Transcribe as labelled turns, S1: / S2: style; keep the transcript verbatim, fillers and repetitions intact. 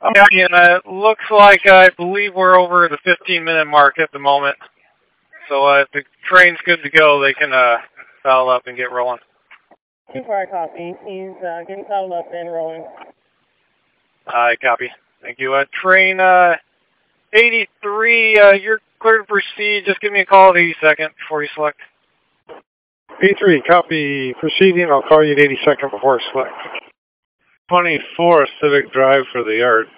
S1: Yeah, and uh, it looks like uh, I believe we're over the fifteen minute mark at the moment. So uh, if the train's good to go, they can uh, foul up and get rolling.
S2: Two fire copy. He's uh, getting fouled up and rolling.
S1: I copy. Thank you. Uh, train uh, eighty-three, uh, you're clear to proceed. Just give me a call at eighty-second before you select.
S3: eighty-three, copy. Proceeding. I'll call you at eighty-second before select.
S4: twenty-four Civic Drive for the yard.